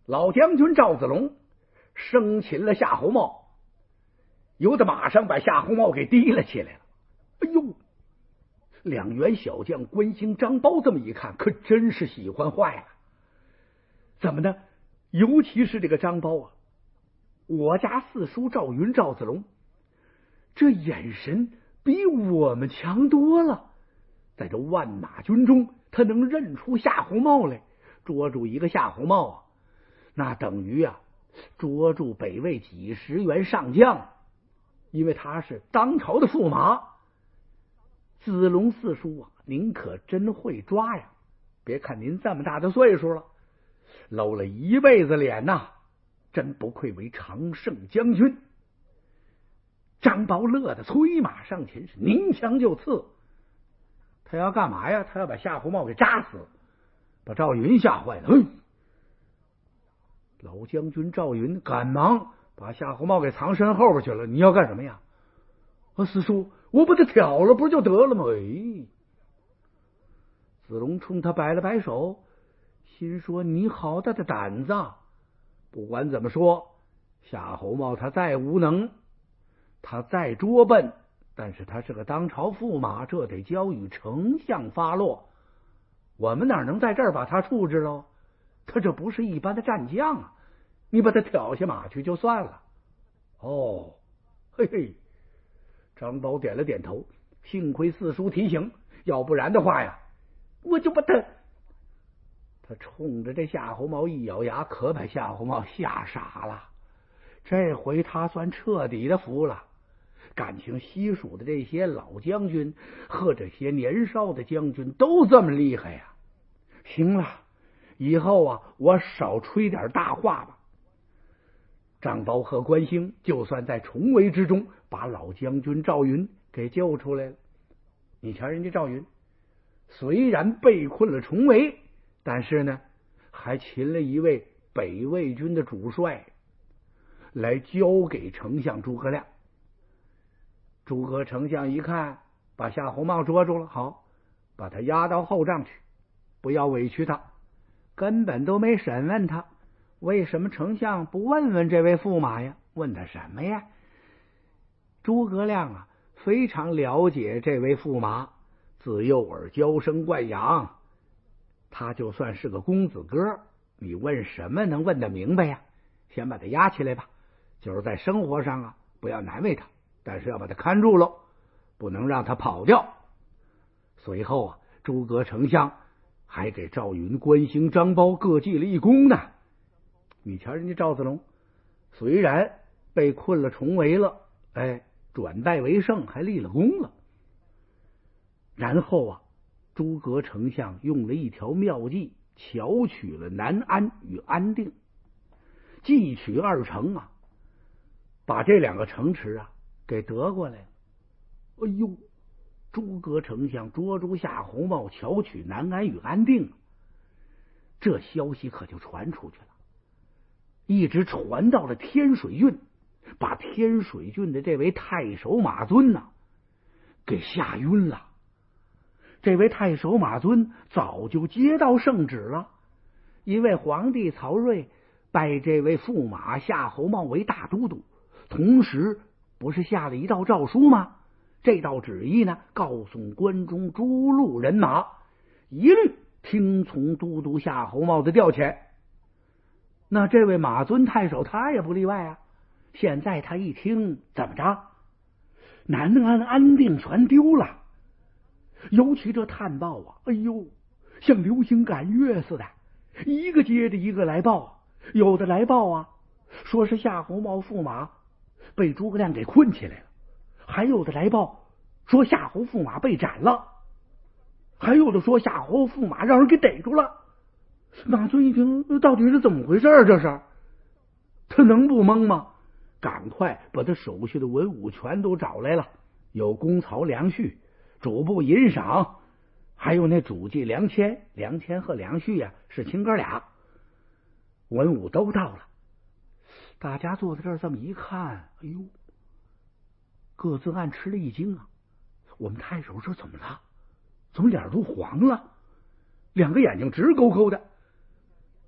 老将军赵子龙生擒了夏侯茂，由得马上把夏侯茂给提了起来了。哎呦，两员小将关兴、张苞这么一看，可真是喜欢坏了。怎么呢？尤其是这个张苞啊，我家四叔赵云、赵子龙，这眼神比我们强多了。在这万马军中，他能认出夏侯茂来，捉住一个夏侯茂啊，那等于啊捉住北魏几十员上将，因为他是当朝的驸马。子龙四叔啊，您可真会抓呀！别看您这么大的岁数了，露了一辈子脸呐，真不愧为常胜将军。张苞乐得催马上前，是拧枪就刺。他要干嘛呀？他要把夏侯茂给扎死，把赵云吓坏了。老将军赵云赶忙把夏侯茂给藏身后边去了。你要干什么呀？四叔，我把他挑了不就得了吗？子龙冲他摆了摆手，心说你好大的胆子！不管怎么说，夏侯茂他再无能，他再拙笨，但是他是个当朝驸马，这得交与丞相发落。我们哪能在这儿把他处置喽？他这不是一般的战将啊！你把他挑下马去就算了。哦，嘿嘿。张苞点了点头，幸亏四叔提醒，要不然的话呀，我就把他冲着这夏侯茂一咬牙，可把夏侯茂吓傻了。这回他算彻底的服了。感情西蜀的这些老将军和这些年少的将军都这么厉害呀！行了，以后啊，我少吹点大话吧。张苞和关兴就算在重围之中把老将军赵云给救出来了。你瞧人家赵云，虽然被困了重围，但是呢，还擒了一位北魏军的主帅，来交给丞相诸葛亮。诸葛丞相一看，把夏侯茂捉住了，好，把他押到后帐去，不要委屈他，根本都没审问他。为什么丞相不问问这位驸马呀？问他什么呀？诸葛亮啊，非常了解这位驸马，自幼儿娇生惯养，他就算是个公子哥，你问什么能问得明白呀？先把他押起来吧，就是在生活上啊，不要难为他，但是要把他看住喽，不能让他跑掉。随后啊，诸葛丞相还给赵云、关兴、张苞各记了一功呢。你瞧人家赵子龙，虽然被困了重围了，转败为胜，还立了功了。然后啊，诸葛丞相用了一条妙计，巧取了南安与安定，计取二城啊，把这两个城池啊给得过来了。哎呦，诸葛丞相捉住夏侯茂，巧取南安与安定，这消息可就传出去了，一直传到了天水郡，把天水郡的这位太守马尊呐给吓晕了。这位太守马尊早就接到圣旨了，因为皇帝曹睿拜这位驸马夏侯茂为大都督，同时不是下了一道诏书吗？这道旨意呢，告诉关中诸路人马一律听从都督夏侯茂的调遣。那这位马尊太守他也不例外啊。现在他一听，怎么着？南安、安定全丢了。尤其这探报啊，哎呦，像流星赶月似的，一个接着一个来报。有的来报啊，说是夏侯茂驸马被诸葛亮给困起来了；还有的来报说夏侯驸马被斩了；还有的说夏侯驸马让人给逮住了。马尊一听，到底是怎么回事？这是他能不懵吗？赶快把他手下的文武全都找来了，有公曹梁旭、主簿尹赏，还有那主计梁谦。梁谦和梁旭呀是亲哥俩，文武都到了。大家坐在这儿这么一看，哎呦，各自暗吃了一惊啊！我们太守这怎么了？怎么脸都黄了？两个眼睛直勾勾的。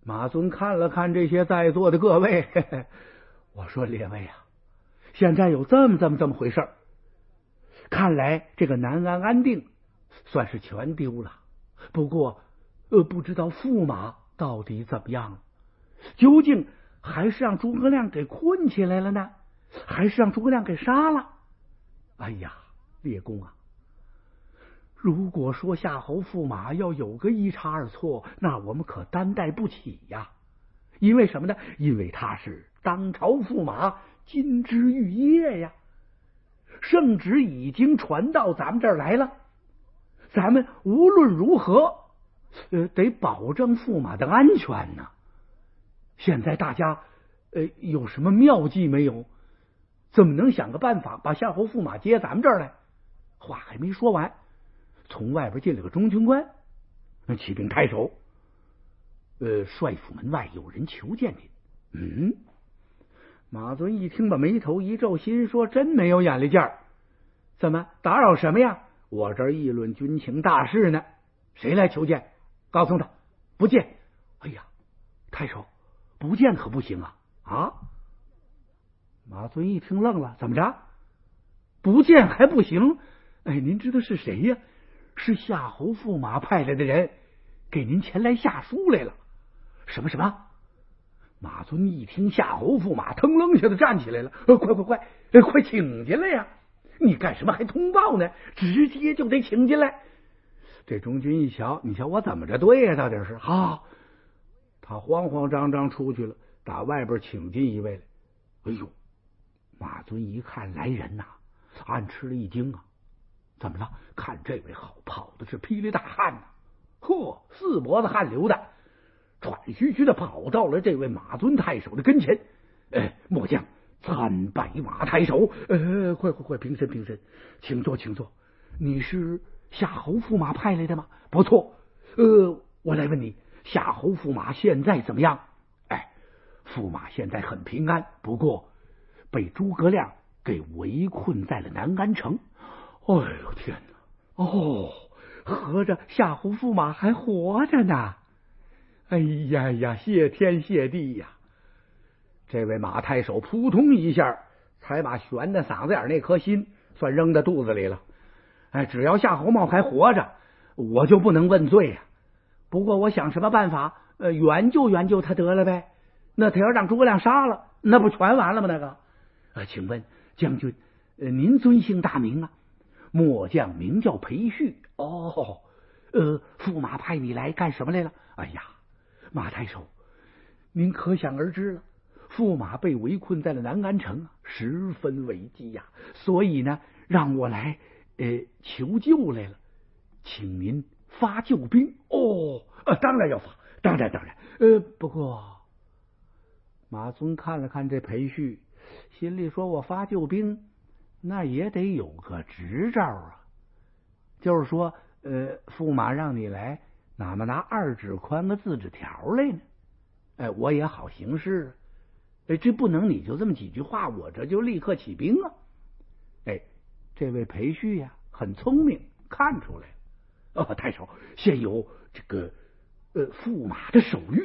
马尊看了看这些在座的各位，我说列位啊，现在有这么回事，看来这个南安安定算是全丢了。不过不知道驸马到底怎么样，究竟还是让诸葛亮给困起来了呢，还是让诸葛亮给杀了？哎呀，列公啊，如果说夏侯驸马要有个一差二错，那我们可担待不起呀。因为什么呢？因为他是当朝驸马，金枝玉叶呀，圣旨已经传到咱们这儿来了，咱们无论如何得保证驸马的安全呢。现在大家有什么妙计没有？怎么能想个办法把夏侯驸马接咱们这儿来？话还没说完，从外边进了个中军官，启禀太守，帅府门外有人求见您。马尊一听，把眉头一皱，心说真没有眼力见儿，怎么打扰什么呀？我这儿议论军情大事呢，谁来求见？告诉他不见。哎呀，太守，不见可不行啊！啊！马尊一听愣了，怎么着？不见还不行？哎，您知道是谁呀？是夏侯驸马派来的人，给您前来下书来了。什么？马尊一听夏侯驸马，腾楞一下子站起来了，快请进来呀！你干什么还通报呢？直接就得请进来。这中军一瞧，你瞧我怎么着对呀？到底是好，他慌慌张张出去了，打外边请进一位来。哎呦，马尊一看来人呐，暗吃了一惊啊！怎么了？看这位好，跑的是霹雳大汗呐！呵，四脖子汗流的，喘吁吁的跑到了这位马尊太守的跟前。末将参拜马太守。快平身，请坐。你是夏侯驸马派来的吗？不错。我来问你，夏侯驸马现在怎么样？驸马现在很平安，不过被诸葛亮给围困在了南安城。哎呦天哪！合着夏侯驸马还活着呢！哎呀，谢天谢地呀！这位马太守扑通一下才把悬在嗓子眼那颗心算扔到肚子里了。只要夏侯茂还活着，我就不能问罪呀。不过我想什么办法援救他得了呗。那他要让诸葛亮杀了，那不全完了吗？那个请问将军，您尊姓大名啊？末将名叫裴旭。驸马派你来干什么来了？哎呀，马太守，您可想而知了，驸马被围困在了南安城，十分危机呀，所以呢，让我来求救来了，请您发救兵。当然要发，当然。不过马尊看了看这裴旭，心里说，我发救兵那也得有个执照啊，就是说驸马让你来，哪么拿2指宽个字纸条来呢？我也好行事。这不能你就这么几句话，我这就立刻起兵啊！这位裴旭呀，很聪明，看出来了。太守，现有这个驸马的手谕。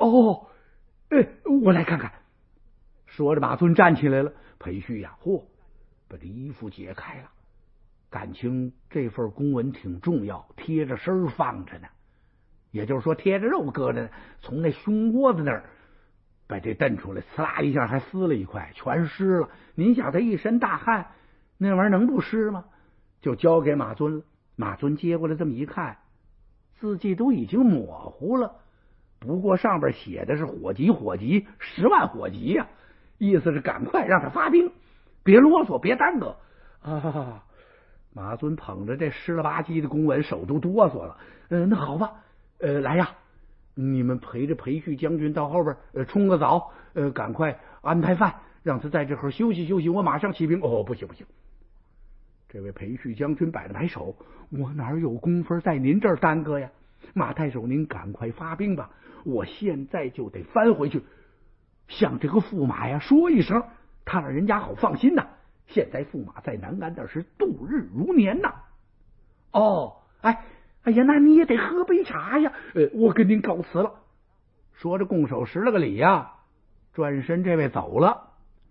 我来看看。说着，马尊站起来了。裴旭呀，把这衣服解开了，感情这份公文挺重要，贴着身放着呢，也就是说贴着肉搁着呢。从那胸窝子那儿把这蹬出来，呲啦一下还撕了一块，全湿了。您想他一身大汗，那玩意儿能不湿吗？就交给马尊了。马尊接过来这么一看，字迹都已经模糊了，不过上边写的是火急，10万火急呀，意思是赶快让他发兵，别啰嗦，别耽搁啊！马尊捧着这湿了吧唧的公文，手都哆嗦了。那好吧，来呀，你们陪着裴旭将军到后边冲个澡，赶快安排饭，让他在这会儿休息休息，我马上起兵。不行，这位裴旭将军摆了摆手，我哪有功夫在您这儿耽搁呀？马太守，您赶快发兵吧，我现在就得翻回去，向这个驸马呀说一声，他让人家好放心呐。现在驸马在南安那是度日如年呐。哎呀，那你也得喝杯茶呀。我跟您告辞了。 说着，拱手施了个礼呀，转身这位走了。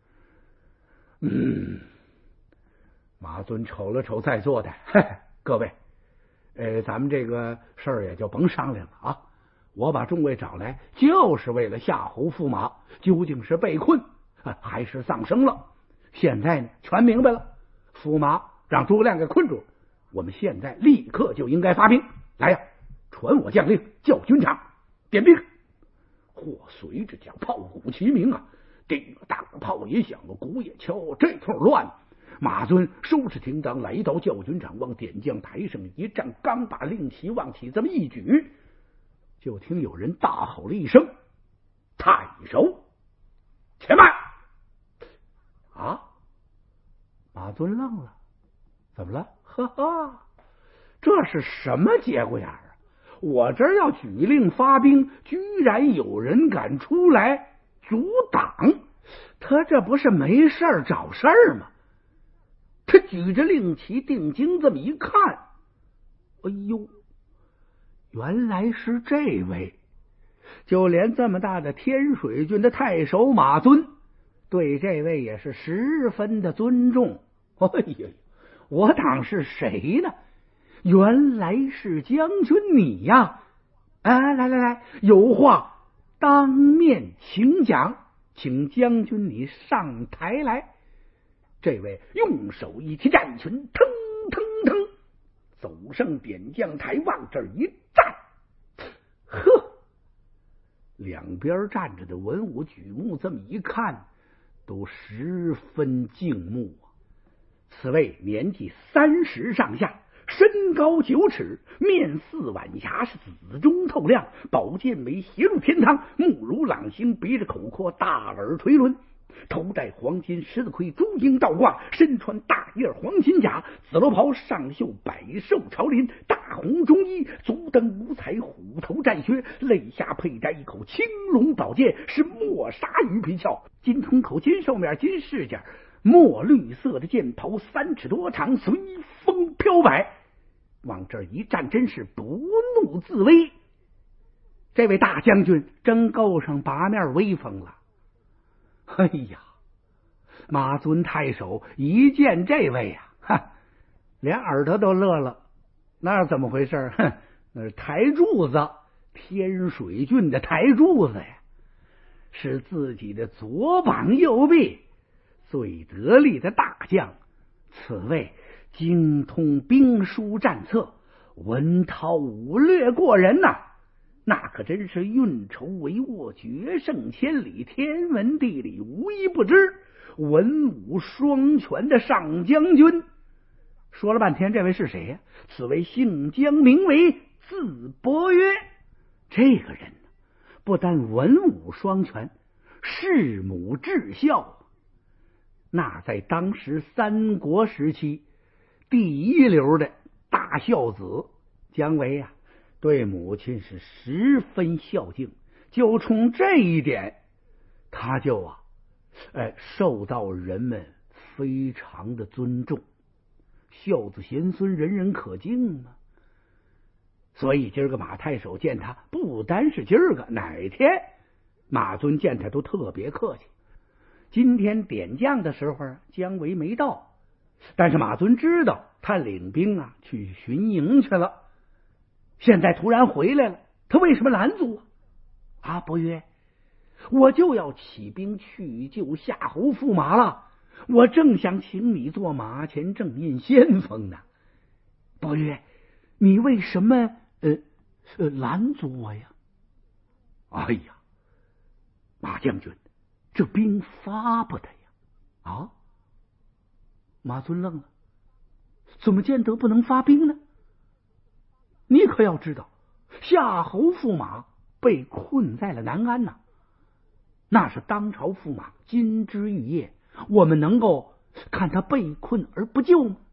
马尊瞅了瞅在座的，各位，咱们这个事儿也就甭商量了啊！我把众位找来，就是为了夏侯驸马究竟是被困还是丧生了。现在呢，全明白了。驸马让诸葛亮给困住了，我们现在立刻就应该发兵。来呀，传我将令，叫军长点兵。或随着将炮鼓齐鸣啊，叮当炮也响，鼓也敲，这通乱。马尊收拾停当，来到教军长往点将台上一站，刚把令旗往起这么一举，就听有人大吼了一声：“太守，且慢！”啊！马尊愣了，怎么了？哈哈，这是什么节骨眼啊？我这要举令发兵，居然有人敢出来阻挡，他这不是没事找事儿吗？他举着令旗定睛这么一看，哎呦，原来是这位！就连这么大的天水郡的太守马尊对这位也是十分的尊重。哎呀，我当是谁呢？原来是将军你呀！来，有话当面请讲，请将军你上台来。这位用手一提战裙，腾腾腾走上点将台，往这儿一站，呵，两边站着的文武举目这么一看，都十分敬慕啊。此位年纪30上下，身高9尺，面似晚霞，是紫中透亮，宝剑眉斜入天堂，目如朗星，鼻着口阔，大耳垂纶，头戴黄金十字盔，朱缨倒挂，身穿大叶黄金甲，紫罗袍上绣百兽朝林，大红中衣，足蹬五彩虎头战靴，肋下佩摘一口青龙宝剑，是墨纱鱼皮鞘，金铜口，金兽面，金饰件，墨绿色的剑袍3尺多长，随风飘摆，往这一站，真是不怒自威。这位大将军真够上八面威风了。哎呀，马尊太守一见这位呀，连耳朵都乐了。那是怎么回事？那是台柱子，天水郡的台柱子呀，是自己的左膀右臂，最得力的大将。此位精通兵书战策，文韬武略过人呐，那可真是运筹帷幄，决胜千里，天文地理无一不知，文武双全的上将军。说了半天，这位是谁呀？此位姓姜，名为字伯约。这个人不但文武双全，弑母至孝，那在当时三国时期第一流的大孝子。姜维呀，对母亲是十分孝敬，就冲这一点，他就受到人们非常的尊重。孝子贤孙，人人可敬嘛。所以今儿个马太守见他，不单是今儿个，哪天马尊见他都特别客气。今天点将的时候，姜维没到，但是马尊知道他领兵去巡营去了，现在突然回来了，他为什么拦阻啊？伯约，我就要起兵去救夏侯驸马了，我正想请你做马前正印先锋呢。伯约，你为什么拦阻我呀？哎呀，马将军，这兵发不得呀！啊！马尊愣了，怎么见得不能发兵呢？你可要知道，夏侯驸马被困在了南安呐，那是当朝驸马金枝玉叶，我们能够看他被困而不救吗？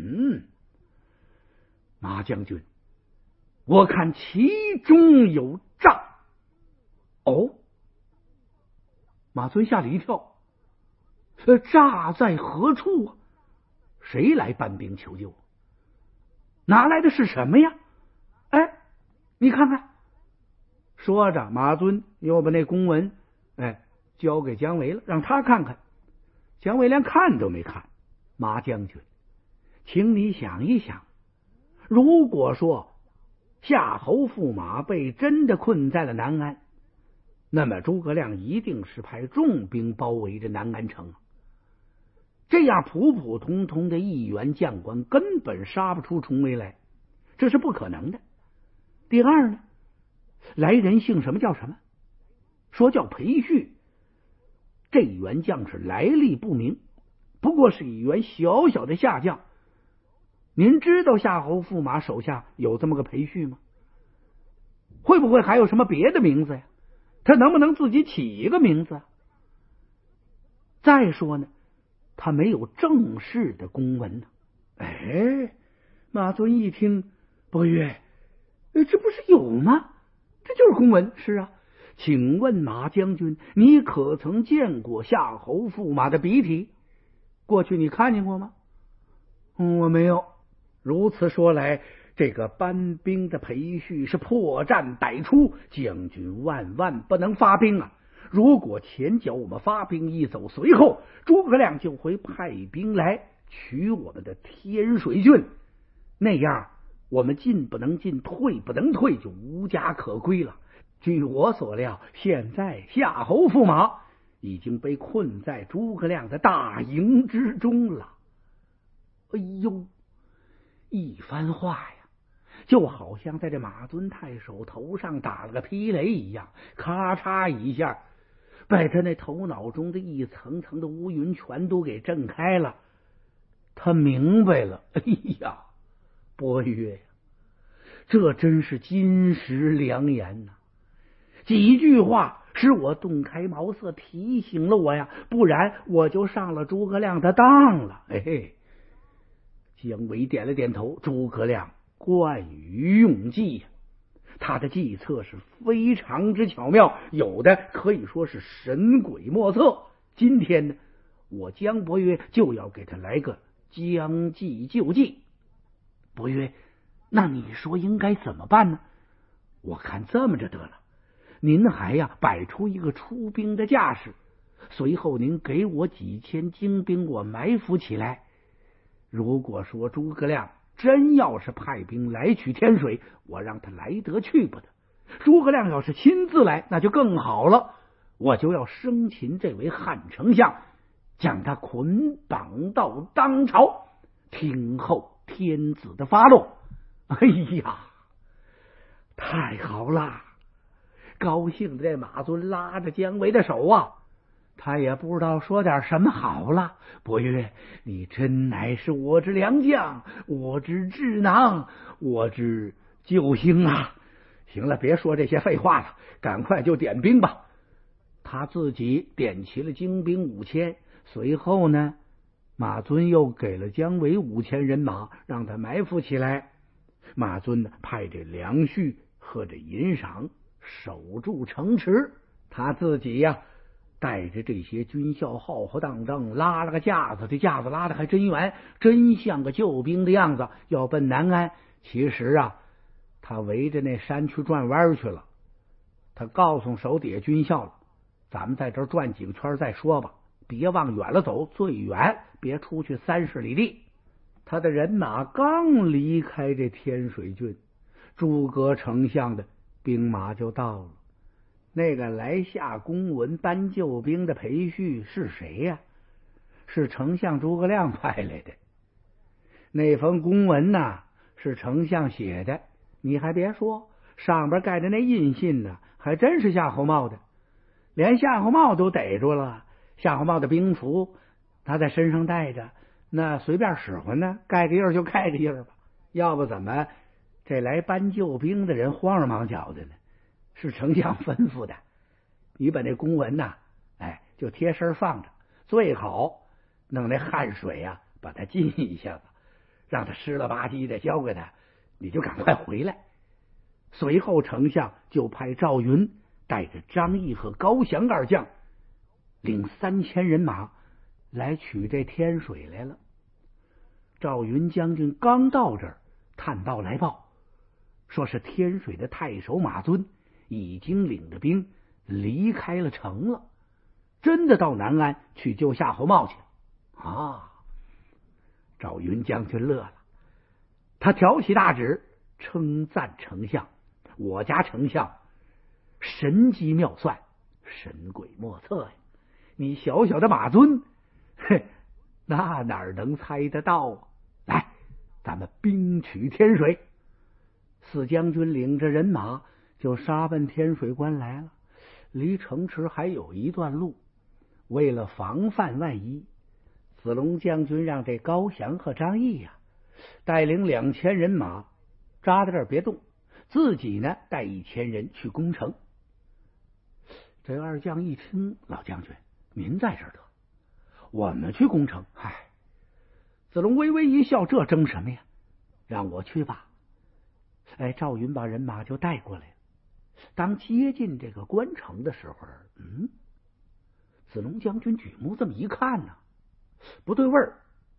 马将军，我看其中有诈。哦，马尊吓了一跳，诈在何处啊？谁来搬兵求救？拿来的是什么呀？哎，你看看， 说着，马尊又把那公文交给姜维了，让他看看。姜维连看都没看。马将军，请你想一想，如果说夏侯驸马被真的困在了南安，那么诸葛亮一定是派重兵包围着南安城，这样普普通通的一员将官根本杀不出重围来，这是不可能的。第二呢，来人姓什么叫什么？说叫裴旭，这员将士来历不明，不过是一员小小的下将。您知道夏侯驸马手下有这么个裴旭吗？会不会还有什么别的名字呀？他能不能自己起一个名字啊？再说呢，他没有正式的公文呢。马尊一听，伯约，这不是有吗？这就是公文。是啊，请问马将军，你可曾见过夏侯驸马的笔体？过去你看见过吗？我没有。如此说来，这个搬兵的裴旭是破绽百出，将军万万不能发兵啊！如果前脚我们发兵一走，随后诸葛亮就会派兵来取我们的天水郡，那样我们进不能进，退不能退，就无家可归了。据我所料，现在夏侯驸马已经被困在诸葛亮的大营之中了。哎呦，一番话呀，就好像在这马尊太守头上打了个霹雷一样，咔嚓一下，把他那头脑中的一层层的乌云全都给震开了。他明白了，哎呀，伯约呀，这真是金石良言呐！几句话使我洞开茅塞，提醒了我呀，不然我就上了诸葛亮的当了。姜维点了点头，诸葛亮惯于用计呀，他的计策是非常之巧妙，有的可以说是神鬼莫测。今天呢，我姜伯约就要给他来个将计就计。伯约，那你说应该怎么办呢？我看这么着得了，您还摆出一个出兵的架势，随后您给我几千精兵，我埋伏起来。如果说诸葛亮真要是派兵来取天水，我让他来得去不得。诸葛亮要是亲自来，那就更好了，我就要生擒这位汉丞相，将他捆绑到当朝，听候天子的发落。哎呀，太好了！高兴的这马尊拉着姜维的手啊，他也不知道说点什么好了。伯约，你真乃是我之良将，我之智囊，我之救星啊！行了，别说这些废话了，赶快就点兵吧。他自己点齐了精兵5000，随后呢，马尊又给了姜维5000人马，让他埋伏起来。马尊呢，派这梁旭和这尹赏守住城池，他自己带着这些军校浩浩荡荡拉了个架子，这架子拉的还真远，真像个救兵的样子，要奔南安。其实他围着那山去转弯去了。他告诉手底下军校了，咱们在这儿转几个圈再说吧，别往远了走，最远别出去30里地。他的人马刚离开这天水郡，诸葛丞相的兵马就到了。那个来下公文搬救兵的裴旭是谁呀？是丞相诸葛亮派来的。那封公文是丞相写的，你还别说，上边盖着那印信还真是夏侯茂的，连夏侯茂都逮住了。夏侯茂的兵符他在身上带着，那随便使唤呢，盖个印就盖个印吧。要不怎么这来搬救兵的人慌着忙脚的呢？是丞相吩咐的，你把那公文就贴身放着，最好弄那汗水把它浸一下子，让他湿了吧唧的交给他，你就赶快回来。随后丞相就派赵云带着张毅和高翔2将，领3000人马来取这天水来了。赵云将军刚到这儿，探报来报，说是天水的太守马尊已经领着兵离开了城了，真的到南安去救夏侯茂去了啊！赵云将军乐了，他挑起大指，称赞丞相：“我家丞相神机妙算，神鬼莫测呀！你小小的马尊，那哪能猜得到啊？来，咱们兵取天水。”四将军领着人马就杀奔天水关来了。离城池还有一段路，为了防范万一，子龙将军让这高翔和张毅呀带领2000人马扎在这儿别动，自己呢带1000人去攻城。这二将一听，老将军您在这儿得，我们去攻城。嗨，子龙微微一笑，这争什么呀？让我去吧。赵云把人马就带过来了。当接近这个关城的时候，子龙将军举目这么一看呢，不对味儿。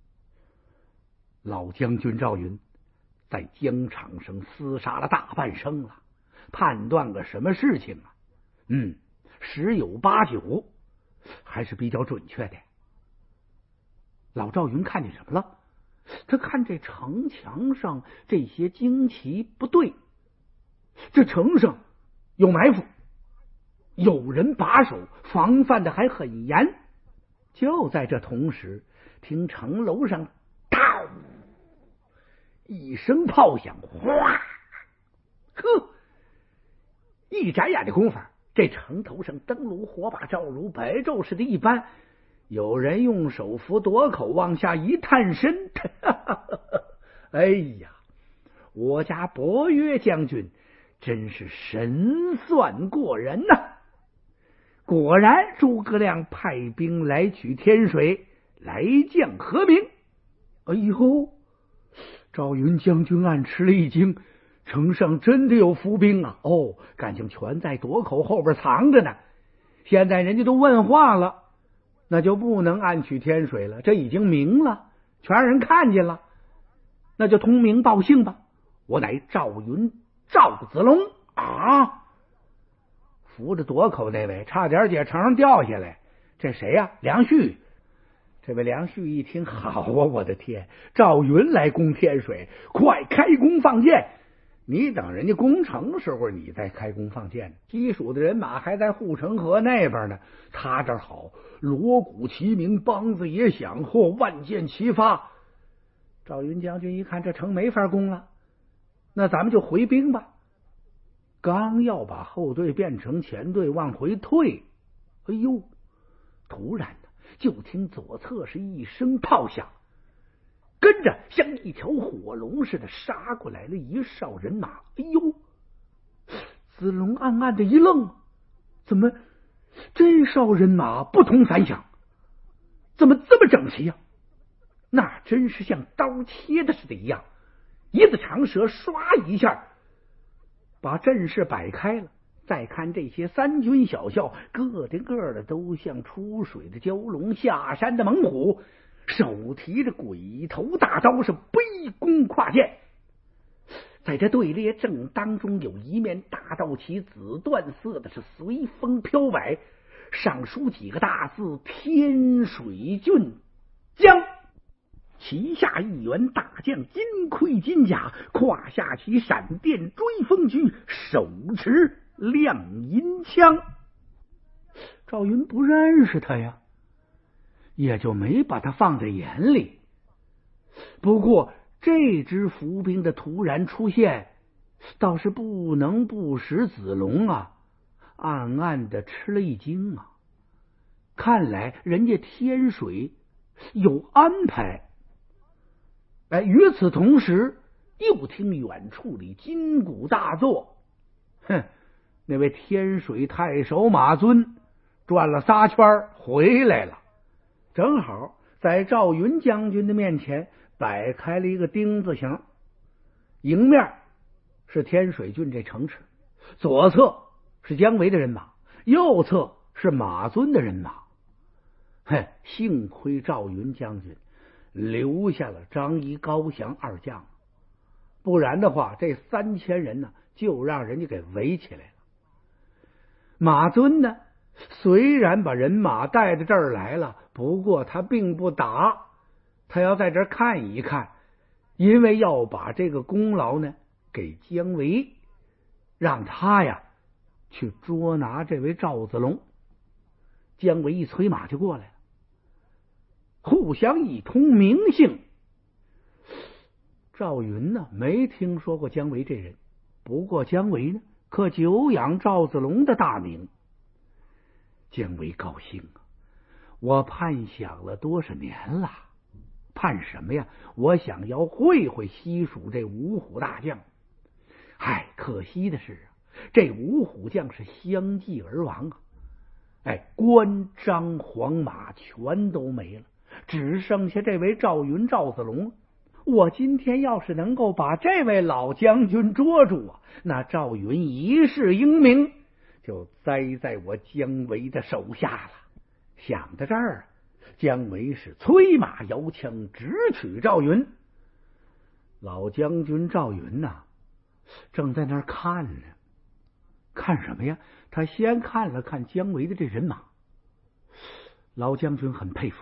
老将军赵云在疆场上厮杀了大半生了，判断个什么事情啊？十有八九还是比较准确的。老赵云看见什么了？他看这城墙上这些旌旗不对，这城上有埋伏，有人把守，防范的还很严。就在这同时，听城楼上当一声炮响，哗，一眨眼的功夫，这城头上灯炉火把照如白昼似的一般，有人用手扶垛口往下一探身，哎呀，我家伯约将军真是神算过人呐！果然诸葛亮派兵来取天水，来降和平。哎呦，赵云将军暗吃了一惊，城上真的有伏兵啊！感情全在垛口后边藏着呢。现在人家都问话了，那就不能暗取天水了，这已经明了，全让人看见了，那就通名报姓吧。我乃赵云赵子龙啊！扶着垛口那位差点解城上掉下来，这谁呀？梁旭。这位梁旭一听，好啊，我的天，赵云来攻天水，快开弓放箭！你等人家攻城的时候，你再开弓放箭，基础的人马还在护城河那边呢。他这儿好，锣鼓齐鸣，梆子也响，万箭齐发。赵云将军一看这城没法攻了，那咱们就回兵吧。刚要把后队变成前队往回退，哎呦，突然的就听左侧是一声炮响，跟着像一条火龙似的杀过来了一哨人马。哎呦，子龙暗暗的一愣，怎么这哨人马不同凡响，怎么这么整齐呀？那真是像刀切的似的一样，一字长蛇唰一下把阵势摆开了。再看这些三军小校，个的都像出水的蛟龙，下山的猛虎，手提着鬼头大刀，是背弓跨箭。在这队列正当中，有一面大道旗，紫缎色的，是随风飘摆，上书几个大字：天水郡将。旗下一员大将，金盔金甲，胯下骑闪电追风驹，手持亮银枪。赵云不认识他呀，也就没把他放在眼里。不过这支伏兵的突然出现，倒是不能不使子龙暗暗的吃了一惊啊！看来人家天水有安排。与此同时，又听远处里金鼓大作，那位天水太守马尊转了仨圈回来了，正好在赵云将军的面前摆开了一个丁字形，迎面是天水郡这城池，左侧是姜维的人马，右侧是马尊的人马。幸亏赵云将军留下了张仪、高翔二将，不然的话，这3000人呢，就让人家给围起来了。 马尊呢，虽然把人马带到这儿来了，不过他并不打，他要在这儿看一看，因为要把这个功劳呢给姜维，让他呀去捉拿这位赵子龙。姜维一催马就过来了，互相一通名姓。赵云呢没听说过姜维这人，不过姜维呢可久仰赵子龙的大名。姜维高兴啊，我盼想了多少年了，盼什么呀？我想要会西蜀这五虎大将。可惜的是这五虎将是相继而亡啊！关张黄马全都没了，只剩下这位赵云赵子龙。我今天要是能够把这位老将军捉住啊，那赵云一世英名就栽在我姜维的手下了。想到这儿，姜维是催马摇枪直取赵云。老将军赵云正在那儿看呢，看什么呀？他先看了看姜维的这人马。老将军很佩服，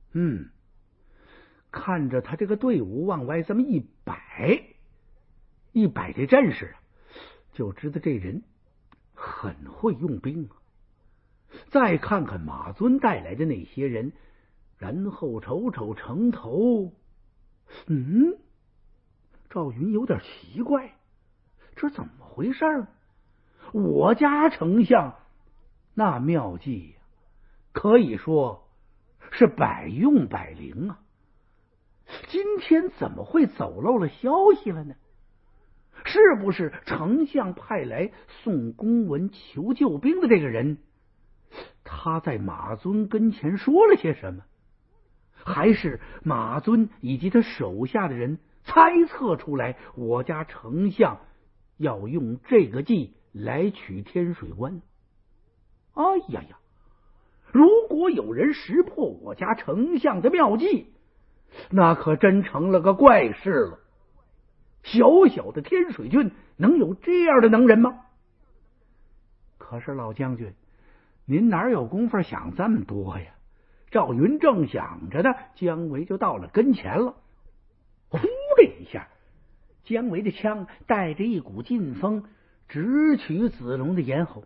看着他这个队伍往外这么一摆这阵势，就知道这人很会用兵啊。再看看马尊带来的那些人，然后瞅瞅城头，赵云有点奇怪，这怎么回事？我家丞相那妙计可以说是百用百灵啊，今天怎么会走漏了消息了呢？是不是丞相派来送公文求救兵的这个人，他在马尊跟前说了些什么？还是马尊以及他手下的人猜测出来我家丞相要用这个计来取天水关？如果有人识破我家丞相的妙计，那可真成了个怪事了。小小的天水郡能有这样的能人吗？可是老将军，您哪有功夫想这么多呀？赵云正想着呢，姜维就到了跟前了。呼的一下，姜维的枪带着一股劲风直取子龙的咽喉。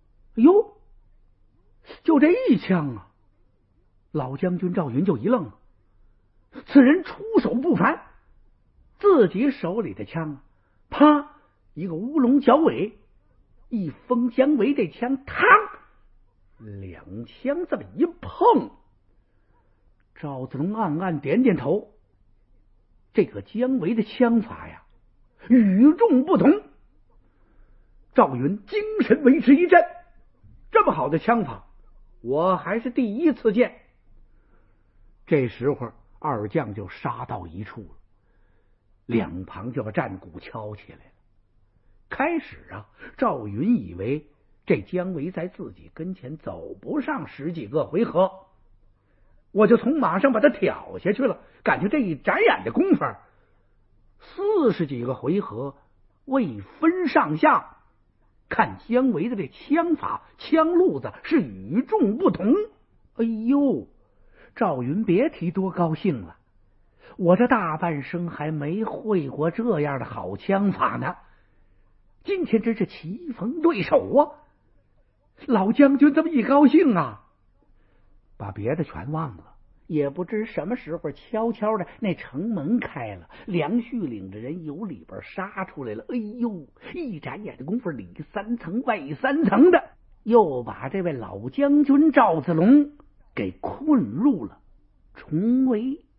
就这一枪啊，老将军赵云就一愣，此人出手不凡，自己手里的枪啪一个乌龙绞尾，一封姜维这枪，嘡，两枪这么一碰，赵子龙暗暗点点头，这个姜维的枪法呀与众不同。赵云精神为之一振，这么好的枪法我还是第一次见。这时候二将就杀到一处了，两旁就把战鼓敲起来了。开始赵云以为这姜维在自己跟前走不上十几个回合，我就从马上把他挑下去了。感觉这一眨眼的功夫，40几个回合未分上下，看姜维的这枪法枪路子是与众不同。赵云别提多高兴了，我这大半生还没会过这样的好枪法呢，今天真是棋逢对手啊！老将军这么一高兴把别的全忘了，也不知什么时候悄悄的那城门开了，梁旭领着人由里边杀出来了。一眨眼的功夫，里3层外3层的，又把这位老将军赵子龙给困入了重围。